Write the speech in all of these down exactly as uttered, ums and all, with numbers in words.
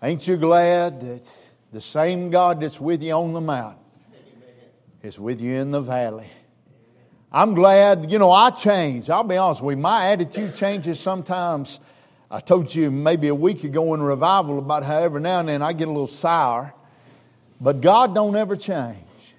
Ain't you glad that the same God that's with you on the mountain is with you in the valley? I'm glad, you know, I change. I'll be honest with you, my attitude changes sometimes. I told you maybe a week ago in revival about how every now and then I get a little sour. But God don't ever change.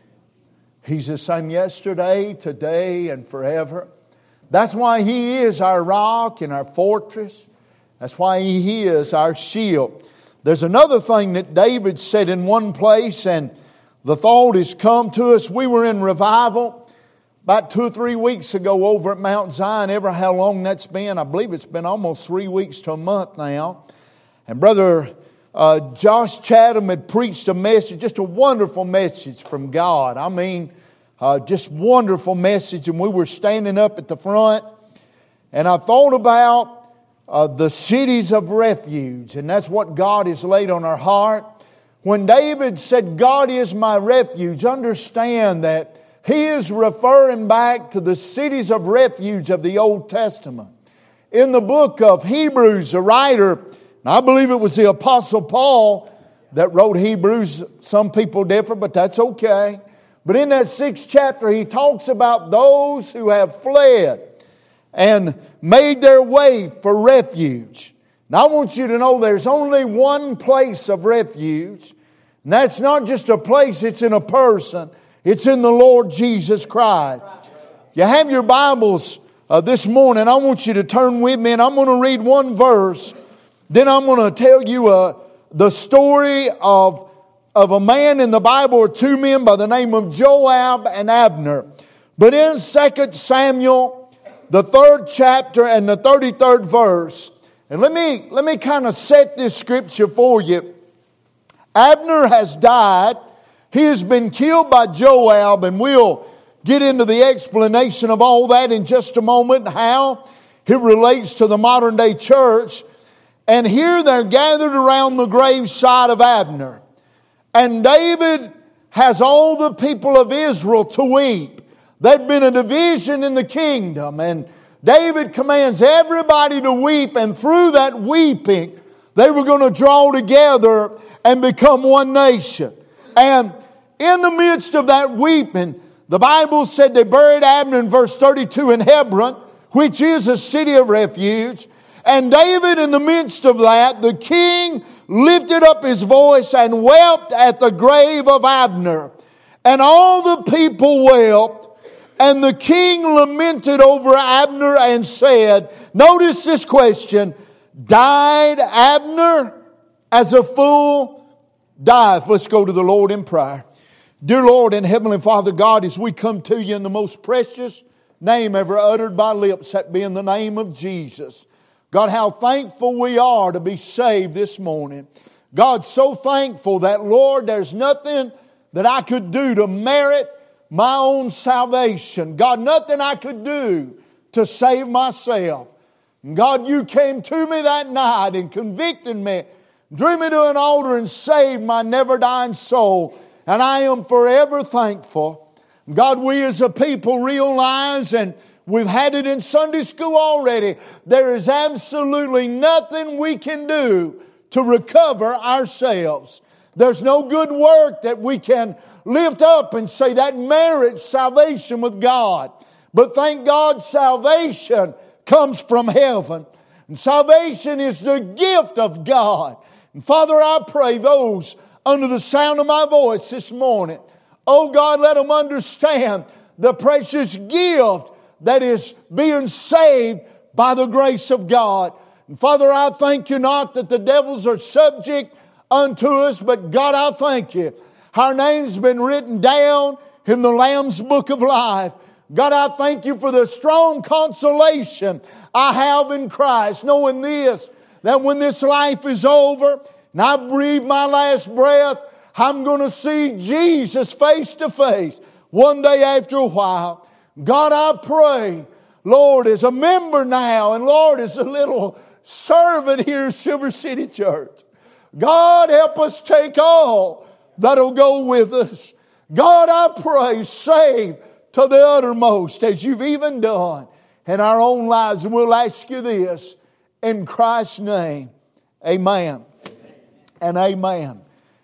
He's the same yesterday, today, and forever. That's why He is our rock and our fortress. That's why He is our shield. There's another thing that David said in one place, and the thought has come to us. We were in revival about two or three weeks ago over at Mount Zion. Ever how long that's been? I believe it's been almost three weeks to a month now. And Brother uh, Josh Chatham had preached a message, just a wonderful message from God. I mean, uh, just wonderful message. And we were standing up at the front, and I thought about Uh, the cities of refuge. And that's what God has laid on our heart. When David said, God is my refuge, understand that he is referring back to the cities of refuge of the Old Testament. In the book of Hebrews, a writer, and I believe it was the Apostle Paul that wrote Hebrews. Some people differ, but that's okay. But in that sixth chapter, he talks about those who have fled and made their way for refuge. Now I want you to know there's only one place of refuge. And that's not just a place, it's in a person. It's in the Lord Jesus Christ. You have your Bibles uh, this morning. I want you to turn with me, and I'm going to read one verse. Then I'm going to tell you uh, the story of, of a man in the Bible, or two men by the name of Joab and Abner. But in Second Samuel, the third chapter and the thirty-third verse. And let me, let me kind of set this scripture for you. Abner has died. He has been killed by Joab, and we'll get into the explanation of all that in just a moment, how it relates to the modern day church. And here they're gathered around the graveside of Abner. And David has all the people of Israel to weep. There'd been a division in the kingdom, and David commands everybody to weep, and through that weeping, they were going to draw together and become one nation. And in the midst of that weeping, the Bible said they buried Abner in verse thirty-two in Hebron, which is a city of refuge. And David, in the midst of that, the king lifted up his voice and wept at the grave of Abner. And all the people wept. And the king lamented over Abner and said, notice this question, died Abner as a fool dieth? Let's go to the Lord in prayer. Dear Lord and Heavenly Father God, as we come to you in the most precious name ever uttered by lips, that being the name of Jesus. God, how thankful we are to be saved this morning. God, so thankful that, Lord, there's nothing that I could do to merit my own salvation. God, nothing I could do to save myself. And God, you came to me that night and convicted me, drew me to an altar and saved my never dying soul. And I am forever thankful. God, we as a people realize, and we've had it in Sunday school already, there is absolutely nothing we can do to recover ourselves. There's no good work that we can lift up and say that merits salvation with God. But thank God salvation comes from heaven. And salvation is the gift of God. And Father, I pray those under the sound of my voice this morning, oh God, let them understand the precious gift that is being saved by the grace of God. And Father, I thank you not that the devils are subject unto us, but God, I thank you. Our name's been written down in the Lamb's book of life. God, I thank you for the strong consolation I have in Christ, knowing this, that when this life is over and I breathe my last breath, I'm going to see Jesus face to face one day after a while. God, I pray, Lord, as a member now, and Lord, as a little servant here at Silver City Church, God, help us take all that'll go with us. God, I pray, save to the uttermost as you've even done in our own lives. And we'll ask you this in Christ's name. Amen. and amen.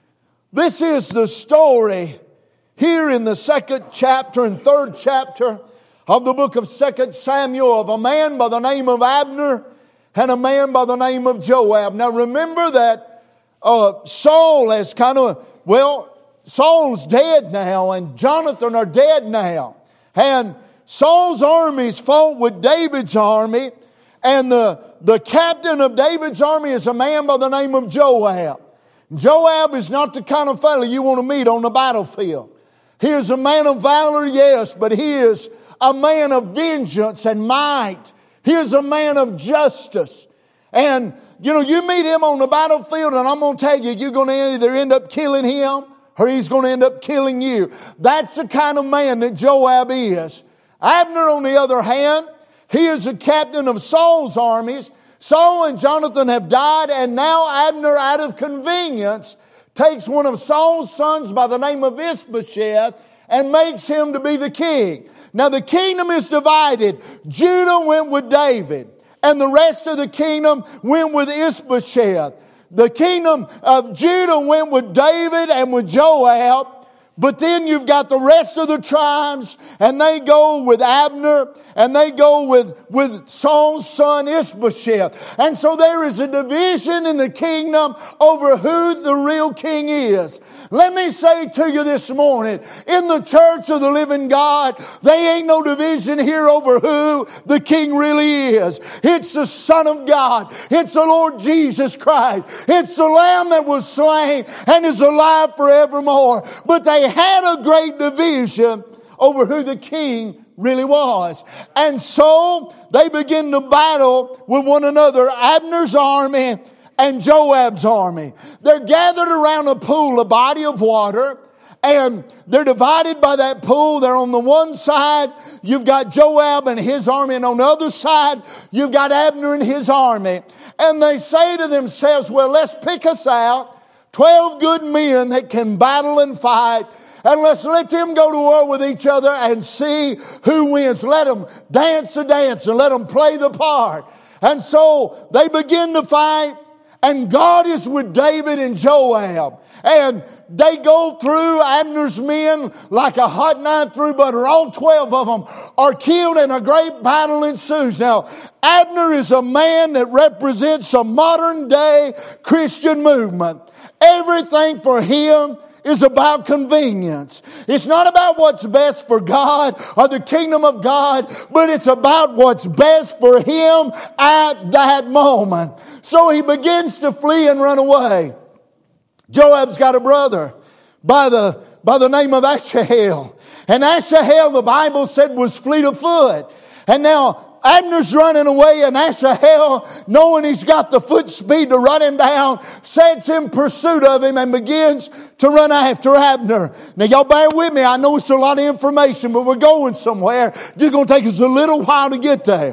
This is the story here in the second chapter and third chapter of the book of Second Samuel of a man by the name of Abner and a man by the name of Joab. Now remember that uh, Saul has kind of, well, Saul's dead now and Jonathan are dead now. And Saul's armies fought with David's army, and the, the captain of David's army is a man by the name of Joab. Joab is not the kind of fellow you want to meet on the battlefield. He is a man of valor, yes, but he is a man of vengeance and might. He is a man of justice. And, you know, you meet him on the battlefield and I'm going to tell you, you're going to either end up killing him or he's going to end up killing you. That's the kind of man that Joab is. Abner, on the other hand, he is a captain of Saul's armies. Saul and Jonathan have died, and now Abner, out of convenience, takes one of Saul's sons by the name of Ishbosheth and makes him to be the king. Now the kingdom is divided. Judah went with David, and the rest of the kingdom went with Ishbosheth. The kingdom of Judah went with David and with Joab. But then you've got the rest of the tribes, and they go with Abner, and they go with, with Saul's son Ishbosheth. And so there is a division in the kingdom over who the real king is. Let me say to you this morning, in the church of the living God, there ain't no division here over who the king really is. It's the Son of God. It's the Lord Jesus Christ. It's the Lamb that was slain and is alive forevermore. But they had a great division over who the king really was. And so they begin to battle with one another, Abner's army and Joab's army. They're gathered around a pool, a body of water, and they're divided by that pool. They're on the one side, you've got Joab and his army, and on the other side, you've got Abner and his army. And they say to themselves, well, let's pick us out twelve good men that can battle and fight, and let's let them go to war with each other and see who wins. Let them dance the dance and let them play the part. And so they begin to fight, and God is with David and Joab. And they go through Abner's men like a hot knife through butter. All twelve of them are killed, and a great battle ensues. Now, Abner is a man that represents a modern day Christian movement. Everything for him is about convenience. It's not about what's best for God or the kingdom of God, but it's about what's best for him at that moment. So he begins to flee and run away. Joab's got a brother by the, by the name of Asahel. And Asahel, the Bible said, was fleet of foot. And now Abner's running away, and Asahel, knowing he's got the foot speed to run him down, sets in pursuit of him and begins to run after Abner. Now y'all bear with me. I know it's a lot of information, but we're going somewhere. It's going to take us a little while to get there.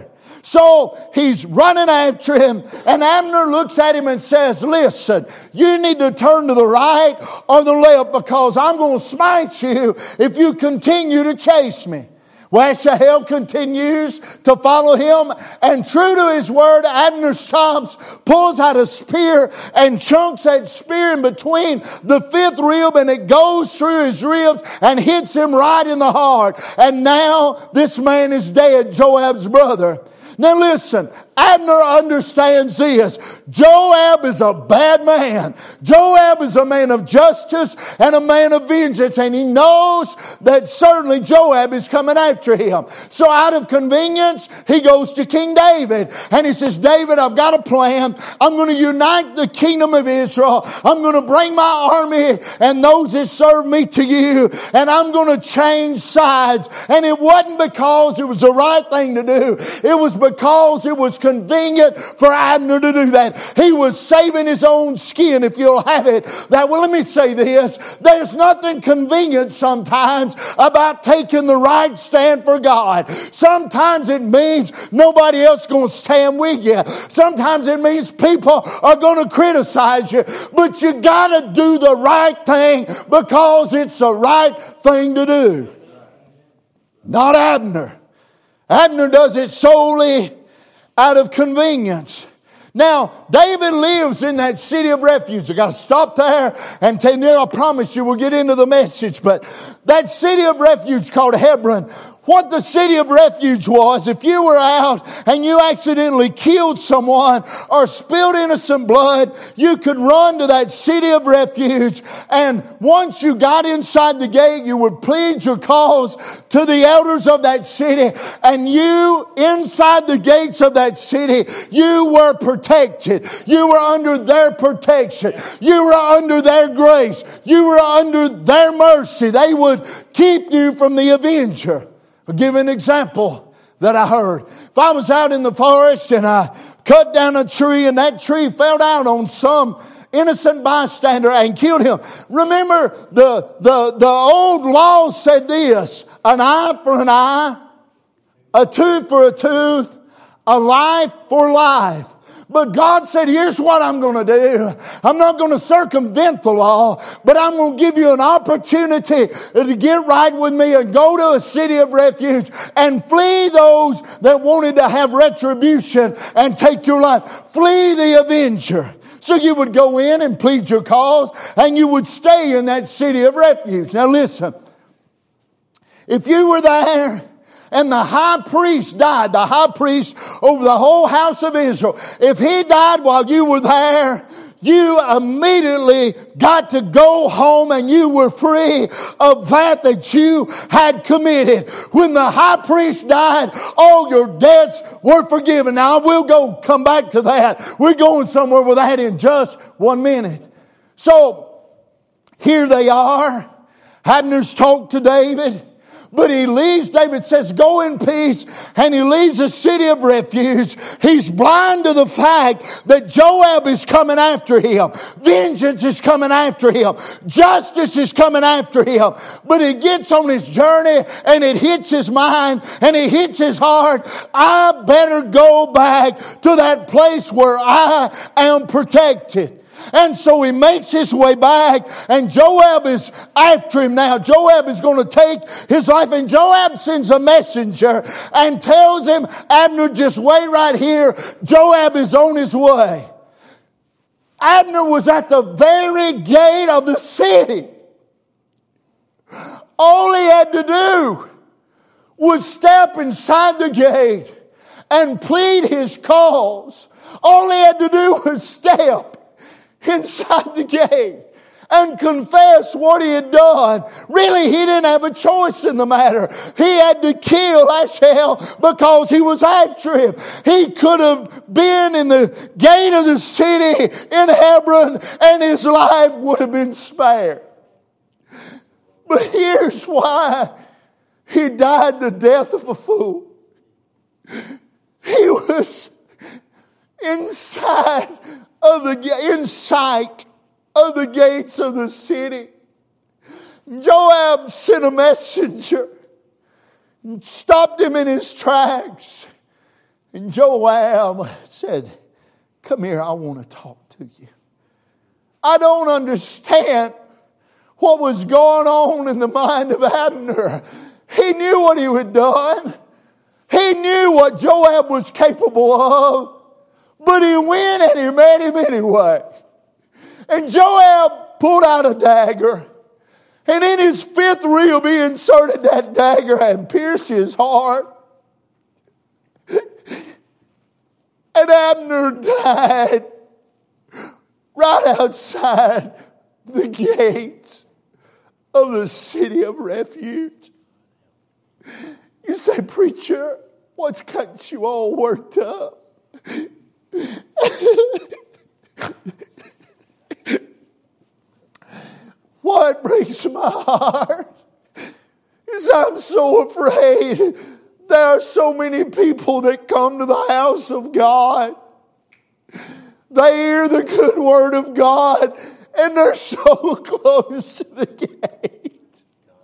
So he's running after him, and Abner looks at him and says, listen, you need to turn to the right or the left, because I'm going to smite you if you continue to chase me. Well, Asahel continues to follow him, and true to his word, Abner stops, pulls out a spear, and chunks that spear in between the fifth rib, and it goes through his ribs and hits him right in the heart. And now this man is dead, Joab's brother. Now listen, Abner understands this. Joab is a bad man. Joab is a man of justice and a man of vengeance. And he knows that certainly Joab is coming after him. So out of convenience, he goes to King David. And he says, David, I've got a plan. I'm going to unite the kingdom of Israel. I'm going to bring my army and those that serve me to you. And I'm going to change sides. And it wasn't because it was the right thing to do. It was because it was convenient for Abner to do that. He was saving his own skin, if you'll have it. That, well, let me say this. There's nothing convenient sometimes about taking the right stand for God. Sometimes it means nobody else is going to stand with you. Sometimes it means people are going to criticize you. But you got to do the right thing because it's the right thing to do. Not Abner. Abner does it solely out of convenience. Now, David lives in that city of refuge. I've got to stop there and tell you, I promise you we'll get into the message. But that city of refuge called Hebron, what the city of refuge was, if you were out and you accidentally killed someone or spilled innocent blood, you could run to that city of refuge. And once you got inside the gate, you would plead your cause to the elders of that city. And you, inside the gates of that city, you were protected. You were under their protection. You were under their grace. You were under their mercy. They would keep you from the avenger. I'll give an example that I heard. If I was out in the forest and I cut down a tree and that tree fell down on some innocent bystander and killed him. Remember, the, the, the old law said this: an eye for an eye, a tooth for a tooth, a life for life. But God said, here's what I'm going to do. I'm not going to circumvent the law, but I'm going to give you an opportunity to get right with me and go to a city of refuge and flee those that wanted to have retribution and take your life. Flee the avenger. So you would go in and plead your cause and you would stay in that city of refuge. Now listen, if you were there and the high priest died, the high priest over the whole house of Israel, if he died while you were there, you immediately got to go home and you were free of that that you had committed. When the high priest died, all your debts were forgiven. Now I will go come back to that. We're going somewhere with that in just one minute. So here they are. Abner's talked to David. But he leaves, David says, go in peace, and he leaves the city of refuge. He's blind to the fact that Joab is coming after him. Vengeance is coming after him. Justice is coming after him. But he gets on his journey, and it hits his mind, and it hits his heart. I better go back to that place where I am protected. And so he makes his way back, and Joab is after him now. Joab is going to take his life, and Joab sends a messenger and tells him, Abner, just wait right here. Joab is on his way. Abner was at the very gate of the city. All he had to do was step inside the gate and plead his cause. All he had to do was step inside the gate and confess what he had done. Really, he didn't have a choice in the matter. He had to kill Asahel because he was after him. He could have been in the gate of the city in Hebron and his life would have been spared. But here's why he died the death of a fool. He was inside of the in sight of the gates of the city. Joab sent a messenger, stopped him in his tracks, and Joab said, come here, I want to talk to you. I don't understand what was going on in the mind of Abner. He knew what he had done. He knew what Joab was capable of. But he went and he met him anyway. And Joab pulled out a dagger. And in his fifth rib he inserted that dagger and pierced his heart. And Abner died right outside the gates of the city of refuge. You say, preacher, what's got you all worked up? What breaks my heart is I'm so afraid there are so many people that come to the house of God. They hear the good word of God and they're so close to the gate.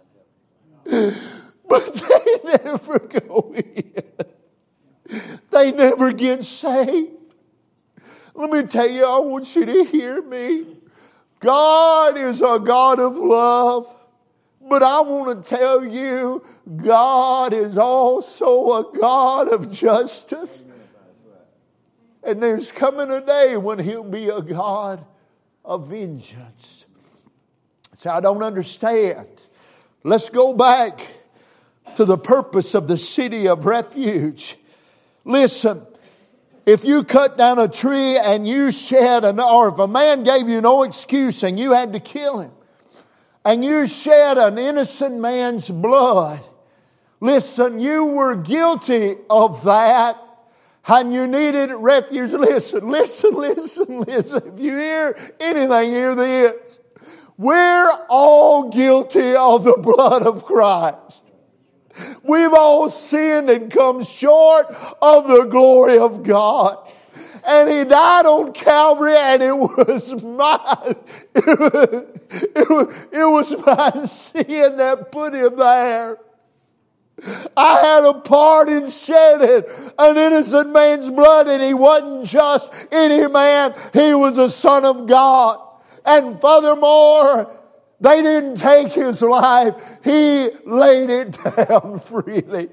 But they never go in. They never get saved. Let me tell you, I want you to hear me. God is a God of love. But I want to tell you, God is also a God of justice. And there's coming a day when He'll be a God of vengeance. So I don't understand. Let's go back to the purpose of the city of refuge. Listen, if you cut down a tree and you shed an, or if a man gave you no excuse and you had to kill him, and you shed an innocent man's blood, listen, you were guilty of that, and you needed refuge. Listen, listen, listen, listen. If you hear anything, hear this. We're all guilty of the blood of Christ. We've all sinned and come short of the glory of God. And He died on Calvary, and it was my, it was, it was, it was my sin that put Him there. I had a part in shedding an innocent man's blood, and He wasn't just any man. He was a Son of God. And furthermore, they didn't take His life. He laid it down freely.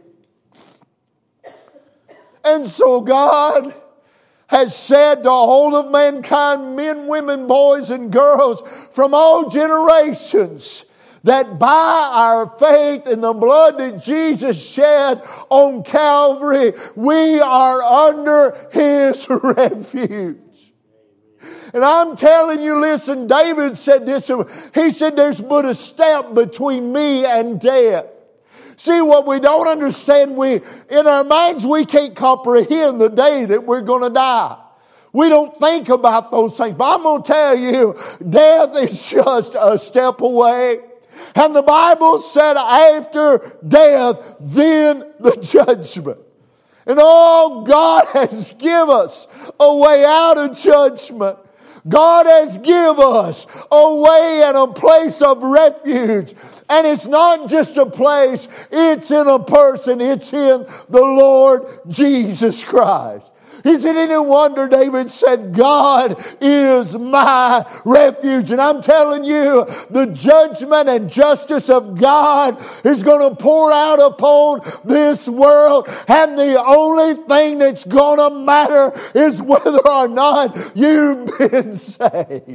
And so God has said to all of mankind, men, women, boys, and girls from all generations, that by our faith in the blood that Jesus shed on Calvary, we are under His refuge. And I'm telling you, listen, David said this. He said, there's but a step between me and death. See, what we don't understand, we in our minds, we can't comprehend the day that we're going to die. We don't think about those things. But I'm going to tell you, death is just a step away. And the Bible said after death, then the judgment. And oh, God has given us a way out of judgment. God has given us a way and a place of refuge. And it's not just a place, it's in a person, it's in the Lord Jesus Christ. Is it any wonder David said, God is my refuge? And I'm telling you, the judgment and justice of God is going to pour out upon this world. And the only thing that's going to matter is whether or not you've been saved.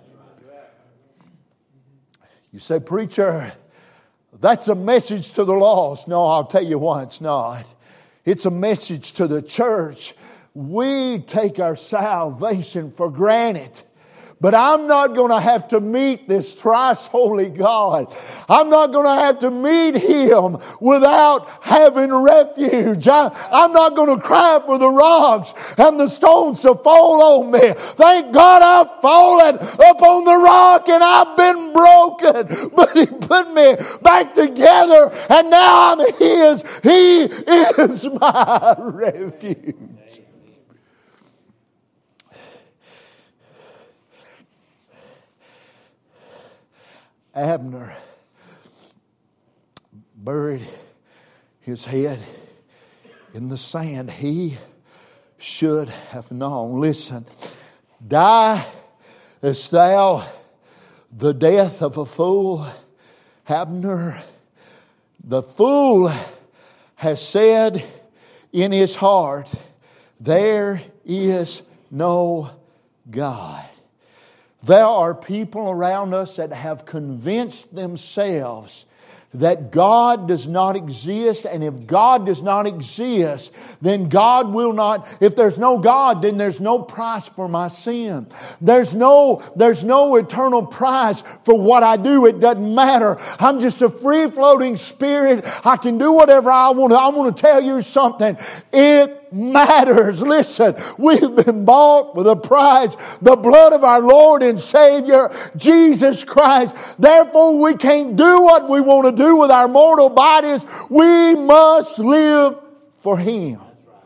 You say, preacher, that's a message to the lost. No, I'll tell you why it's not. It's a message to the church. We take our salvation for granted. But I'm not going to have to meet this thrice holy God. I'm not going to have to meet Him without having refuge. I, I'm not going to cry for the rocks and the stones to fall on me. Thank God I've fallen upon the rock and I've been broken. But He put me back together and now I'm His. He is my refuge. Abner buried his head in the sand. He should have known. Listen, diest thou the death of a fool, Abner? The fool has said in his heart, there is no God. There are people around us that have convinced themselves that God does not exist, and if God does not exist, then God will not, if there's no God, then there's no price for my sin. There's no, there's no eternal price for what I do. It doesn't matter. I'm just a free-floating spirit. I can do whatever I want to. I want to tell you something. It matters. Listen, we've been bought with a price, the blood of our Lord and Savior, Jesus Christ. Therefore, we can't do what we want to do with our mortal bodies. We must live for Him.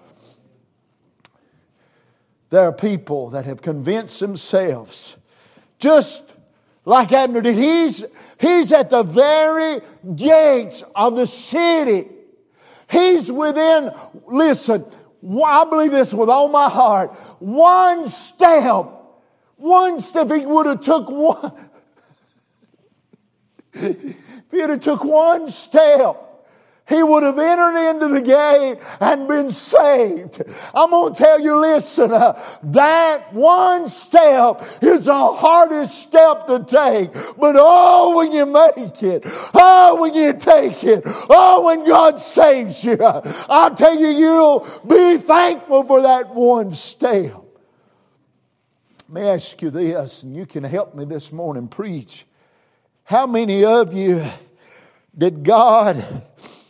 There are people that have convinced themselves, just like Abner did. He's, he's at the very gates of the city. He's within, listen, I believe this with all my heart. One step, one step, he would have took one. If he would have took one step, he would have entered into the gate and been saved. I'm going to tell you, listen, uh, that one step is the hardest step to take. But oh, when you make it, oh, when you take it, oh, when God saves you, I'll tell you, you'll be thankful for that one step. Let me ask you this, and you can help me this morning preach. How many of you did God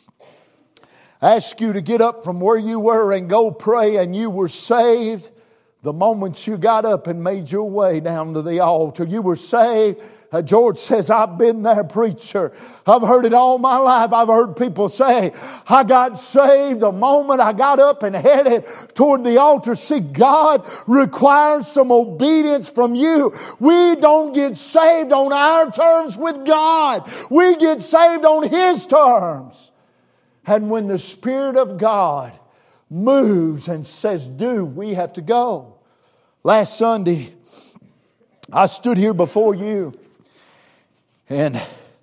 ask you to get up from where you were and go pray, and you were saved the moment you got up and made your way down to the altar? You were saved. Uh, George says, I've been there, preacher. I've heard it all my life. I've heard people say, I got saved the moment I got up and headed toward the altar. See, God requires some obedience from you. We don't get saved on our terms with God. We get saved on His terms. And when the Spirit of God moves and says, do, we have to go. Last Sunday, I stood here before you and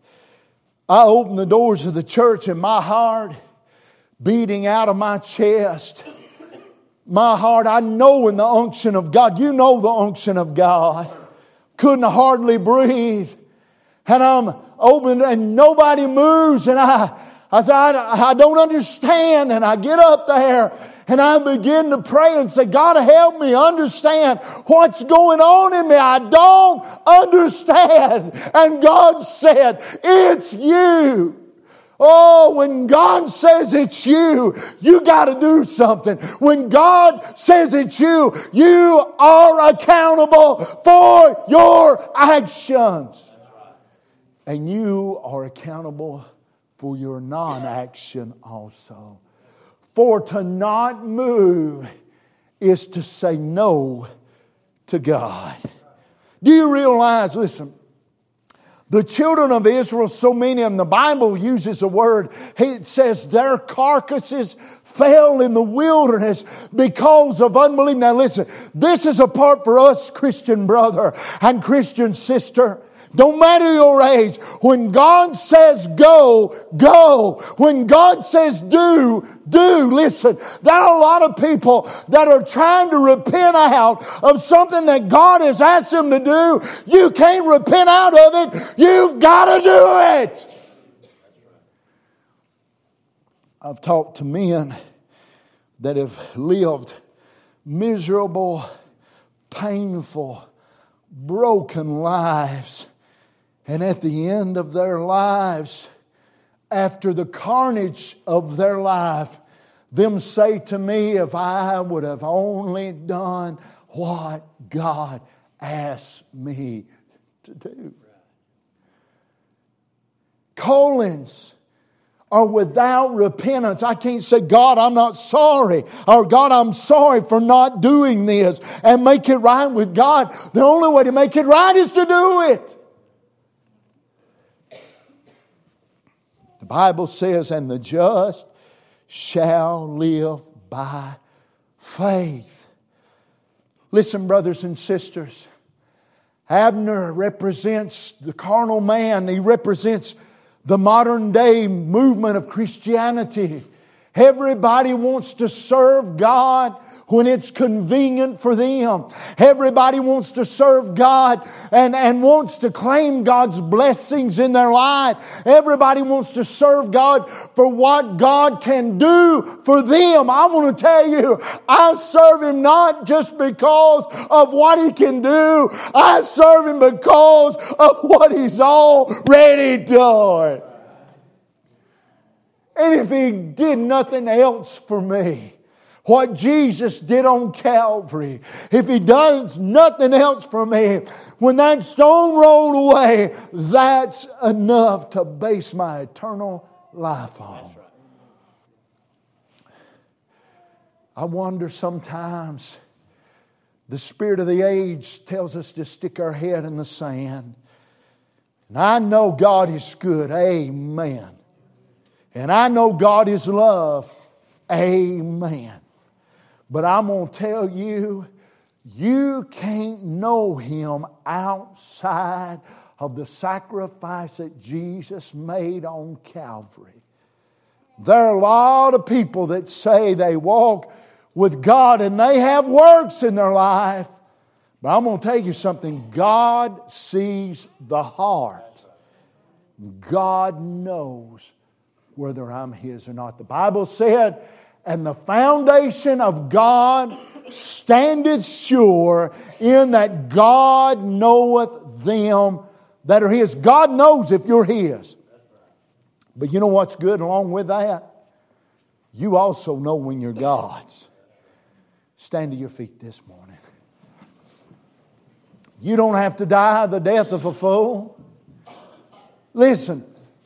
I opened the doors of the church, and my heart beating out of my chest. My heart, I know in the unction of God. You know the unction of God. Couldn't hardly breathe. And I'm open and nobody moves, and I I said, I, I don't understand. And I get up there and I begin to pray and say, God, help me understand what's going on in me. I don't understand. And God said, it's you. Oh, when God says it's you, you got to do something. When God says it's you, you are accountable for your actions. And you are accountable for your non-action also. For to not move is to say no to God. Do you realize, listen, the children of Israel, so many of them, the Bible uses a word, it says their carcasses fell in the wilderness because of unbelief. Now listen, this is a part for us, Christian brother and Christian sister. Don't matter your age. When God says go, go. When God says do, do. Listen, there are a lot of people that are trying to repent out of something that God has asked them to do. You can't repent out of it. You've got to do it. I've talked to men that have lived miserable, painful, broken lives. And at the end of their lives, after the carnage of their life, them say to me, if I would have only done what God asked me to do. Callings are without repentance. I can't say, God, I'm not sorry. Or God, I'm sorry for not doing this and make it right with God. The only way to make it right is to do it. The Bible says, and the just shall live by faith. Listen, brothers and sisters. Abner represents the carnal man. He represents the modern day movement of Christianity. Everybody wants to serve God when it's convenient for them. Everybody wants to serve God and, and wants to claim God's blessings in their life. Everybody wants to serve God for what God can do for them. I want to tell you, I serve Him not just because of what He can do. I serve Him because of what He's already done. And if He did nothing else for me, what Jesus did on Calvary, if He does nothing else for me, when that stone rolled away, that's enough to base my eternal life on. I wonder sometimes, the spirit of the age tells us to stick our head in the sand. And I know God is good. Amen. And I know God is love. Amen. But I'm going to tell you, you can't know Him outside of the sacrifice that Jesus made on Calvary. There are a lot of people that say they walk with God and they have works in their life. But I'm going to tell you something. God sees the heart. God knows whether I'm His or not. The Bible said, and the foundation of God standeth sure, in that God knoweth them that are His. God knows if you're His. But you know what's good along with that? You also know when you're God's. Stand to your feet this morning. You don't have to die the death of a fool. Listen,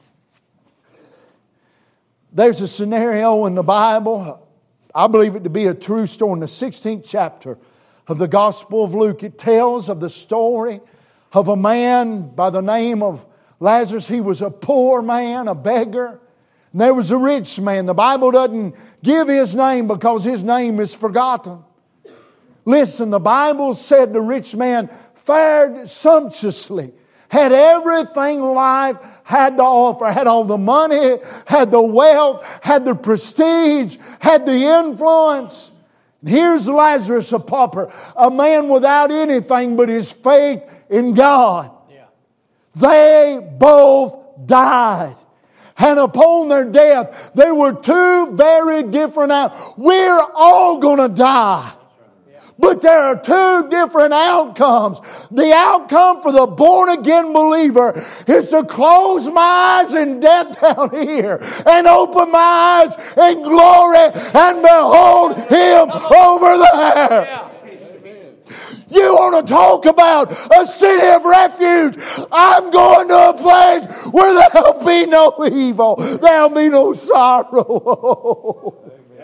there's a scenario in the Bible, I believe it to be a true story, in the sixteenth chapter of the Gospel of Luke. It tells of the story of a man by the name of Lazarus. He was a poor man, a beggar. And there was a rich man. The Bible doesn't give his name because his name is forgotten. Listen, the Bible said the rich man fared sumptuously, had everything life had to offer, had all the money, had the wealth, had the prestige, had the influence. And here's Lazarus, a pauper, a man without anything but his faith in God. Yeah. They both died. And upon their death, there were two very different outcomes. We're all going to die. But there are two different outcomes. The outcome for the born-again believer is to close my eyes in death down here and open my eyes in glory and behold Him over there. You want to talk about a city of refuge? I'm going to a place where there'll be no evil. There'll be no sorrow.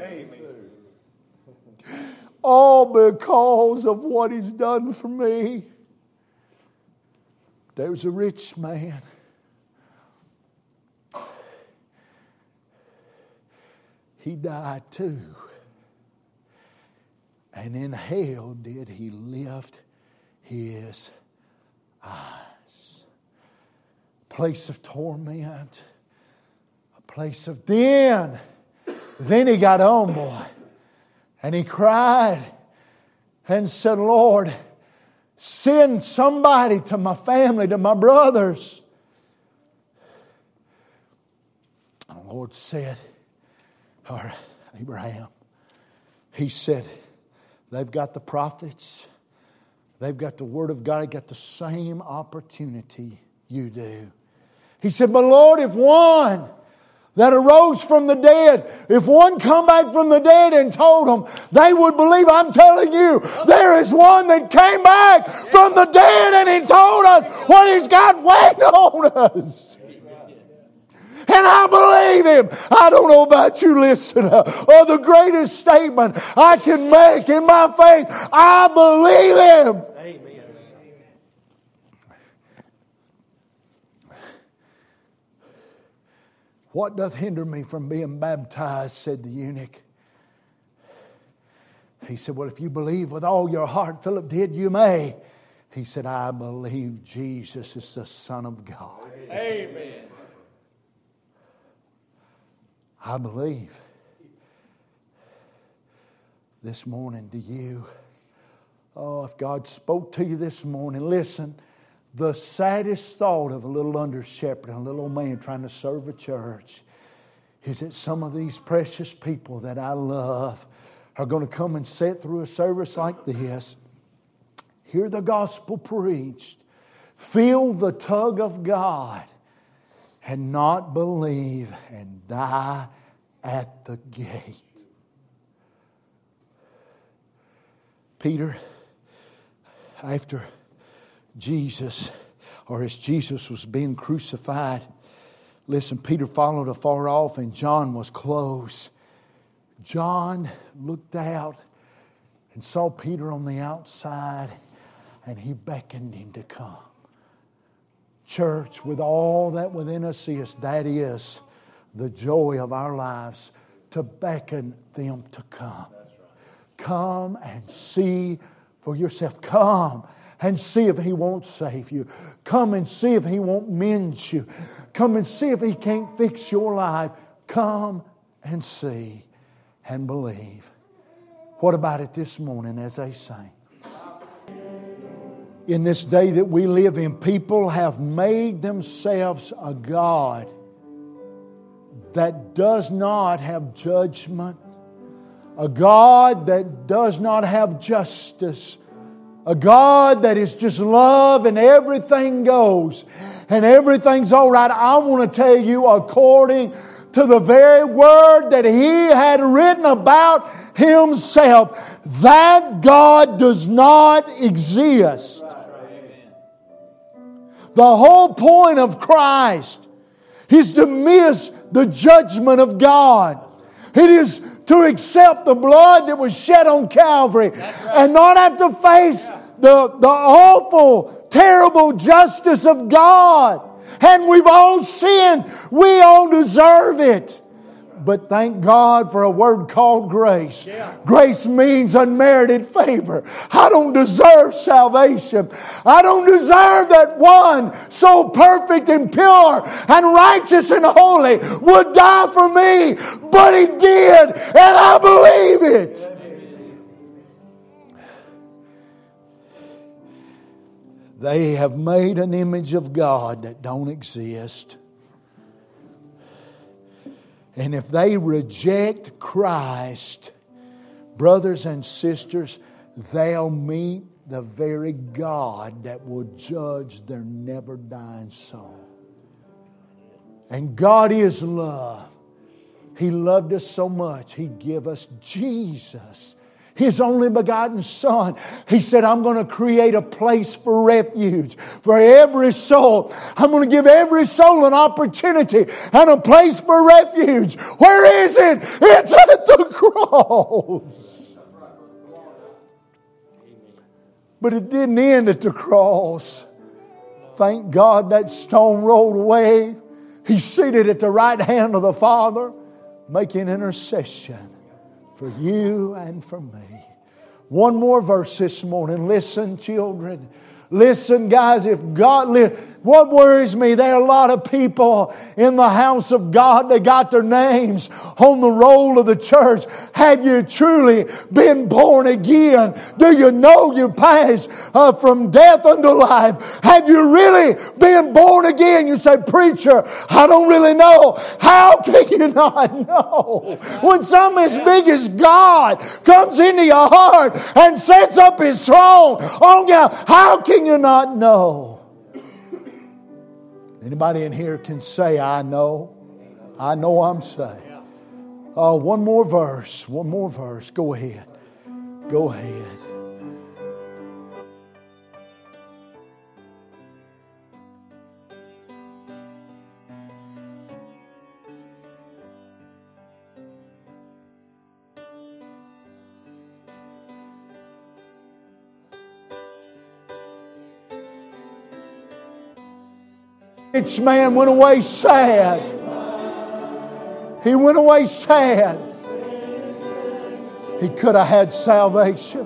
All because of what He's done for me. There's a rich man. He died too. And in hell did he lift his eyes. A place of torment. A place of then. Then he got on, boy. And he cried and said, Lord, send somebody to my family, to my brothers. And the Lord said, or Abraham, He said, they've got the prophets. They've got the Word of God. They've got the same opportunity you do. He said, but Lord, if one that arose from the dead, if one come back from the dead and told them, they would believe. I'm telling you, there is one that came back from the dead and He told us what He's got waiting on us. And I believe Him. I don't know about you, listener, or the greatest statement I can make in my faith. I believe Him. Amen. What doth hinder me from being baptized, said the eunuch. He said, well, if you believe with all your heart, Philip did, you may. He said, I believe Jesus is the Son of God. Amen. I believe. This morning, do you? Oh, if God spoke to you this morning, listen. The saddest thought of a little under shepherd and a little old man trying to serve a church is that some of these precious people that I love are going to come and sit through a service like this, hear the gospel preached, feel the tug of God, and not believe and die at the gate. Peter, after Jesus, or as Jesus was being crucified, listen, Peter followed afar off and John was close. John looked out and saw Peter on the outside and he beckoned him to come. Church, with all that within us is, that is the joy of our lives, to beckon them to come. Come and see for yourself. Come and see if He won't save you. Come and see if He won't mend you. Come and see if He can't fix your life. Come and see and believe. What about it this morning as they sing? In this day that we live in, people have made themselves a God that does not have judgment, a God that does not have justice, a God that is just love and everything goes and everything's all right. I want to tell you, according to the very word that He had written about Himself, that God does not exist. The whole point of Christ is to miss the judgment of God. It is to accept the blood that was shed on Calvary and not have to face the, the awful, terrible justice of God. And we've all sinned. We all deserve it. But thank God for a word called grace. Yeah. Grace means unmerited favor. I don't deserve salvation. I don't deserve that one so perfect and pure and righteous and holy would die for me. But He did, and I believe it. They have made an image of God that don't exist. And if they reject Christ, brothers and sisters, they'll meet the very God that will judge their never dying soul. And God is love. He loved us so much, He gave us Jesus, His only begotten Son. He said, I'm going to create a place for refuge for every soul. I'm going to give every soul an opportunity and a place for refuge. Where is it? It's at the cross. But it didn't end at the cross. Thank God that stone rolled away. He's seated at the right hand of the Father, making intercession for you and for me. One more verse this morning. Listen, children. Listen, guys, if God lives, what worries me, there are a lot of people in the house of God that got their names on the roll of the church. Have you truly been born again? Do you know you passed uh, from death unto life? Have you really been born again? You say, preacher, I don't really know. How can you not know? When something as big as God comes into your heart and sets up His throne on you, how can you not know? Anybody in here can say, I know. I know I'm saved. Oh, one more verse. One more verse. Go ahead. Go ahead. Rich man went away sad. He went away sad. He could have had salvation.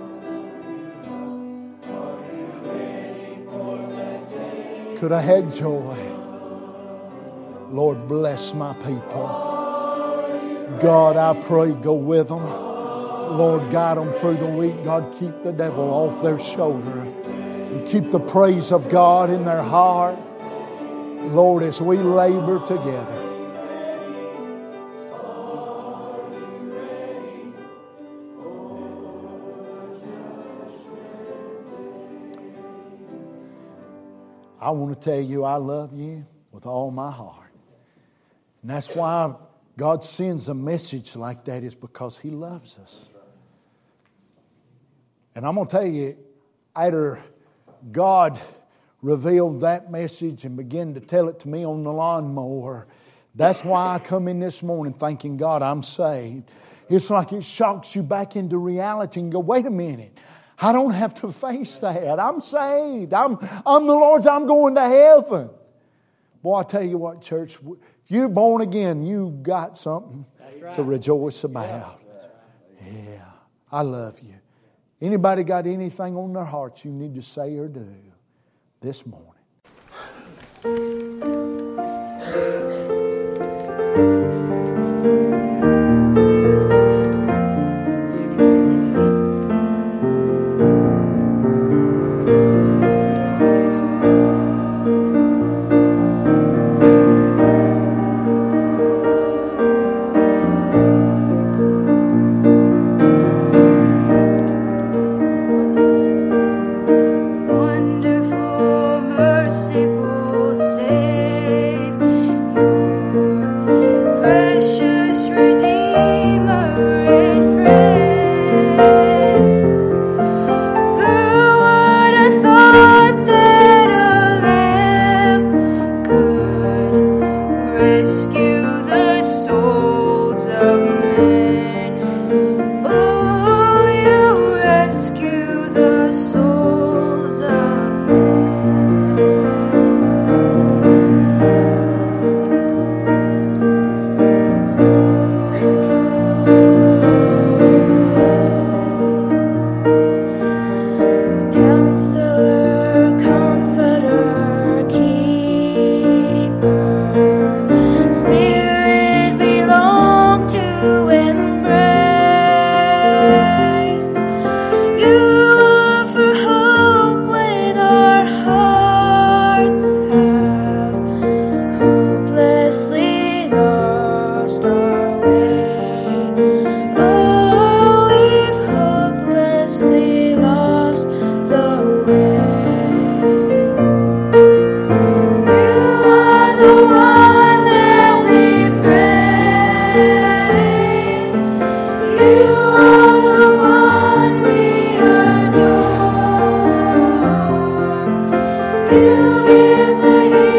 Could have had joy. Lord, bless my people. God, I pray, go with them. Lord, guide them through the week. God, keep the devil off their shoulder. And keep the praise of God in their heart. Lord, as we labor together. I want to tell you I love you with all my heart. And that's why God sends a message like that, is because He loves us. And I'm going to tell you, either God revealed that message and began to tell it to me on the lawnmower. That's why I come in this morning thanking God I'm saved. It's like it shocks you back into reality and go, wait a minute. I don't have to face that. I'm saved. I'm, I'm the Lord's. I'm going to heaven. Boy, I tell you what, church, if you're born again, you've got something right to rejoice about. Yeah. yeah, I love you. Anybody got anything on their hearts you need to say or do this morning? Thank you. in the